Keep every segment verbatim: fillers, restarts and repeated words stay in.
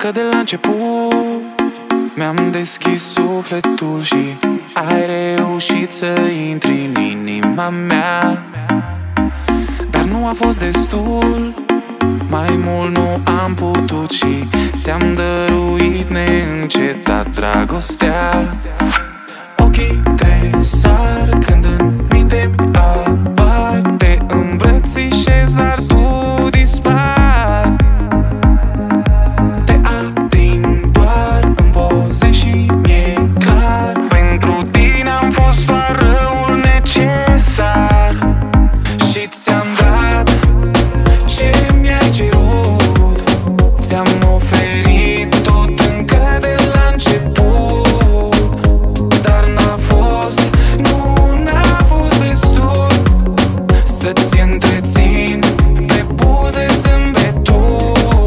Încă de la început mi-am deschis sufletul și ai reușit să intri în inima mea. Dar nu a fost destul, mai mult nu am putut și ți-am dăruit neîncetat dragostea. Ochii tresar când în minte-mi apar, te îmbrățișez, dar tu dispari. Te ating doar în poze și mi-e clar, pentru tine am fost doar răul necesar. Și ți-am dat ce mi-ai cerut, ți-am oferit tot încă de la început. Dar n-a fost, nu n-a fost destul să-ți întrețin pe buze zâmbetul.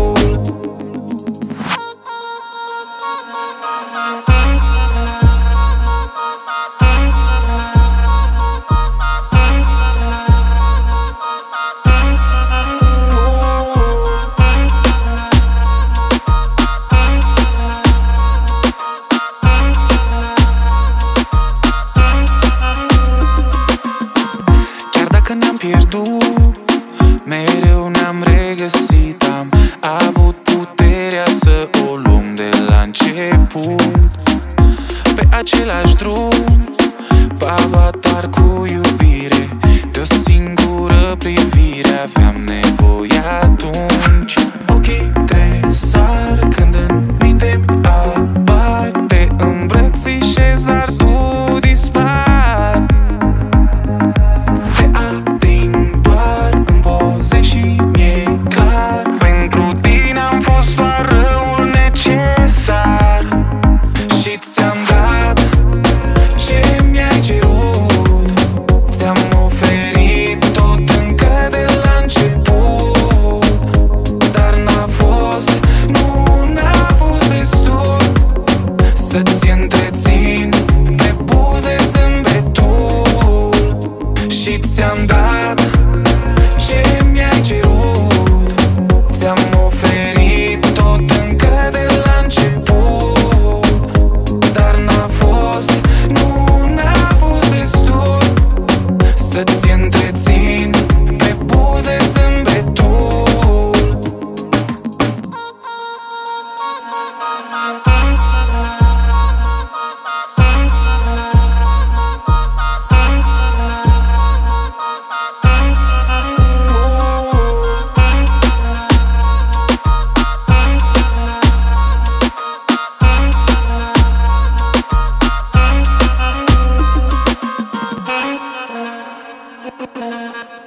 Ne-am pierdut, mereu ne-am regăsit. Am avut puterea să o luăm de la început. Pe același drum, pe avatar cu iubire, de o singură privire aveam nevoie atunci. Ochii tresar când în minte-mi apar, te îmbrățișez, dar tu dispari. Să-ți întrețin pe buze zâmbetul. Și ți-am dat ce mi-ai cerut, ți-am oferit tot încă de la început. Dar n-a fost, nu n-a fost destul să-ți întrețin pe buze zâmbetul. Thank you.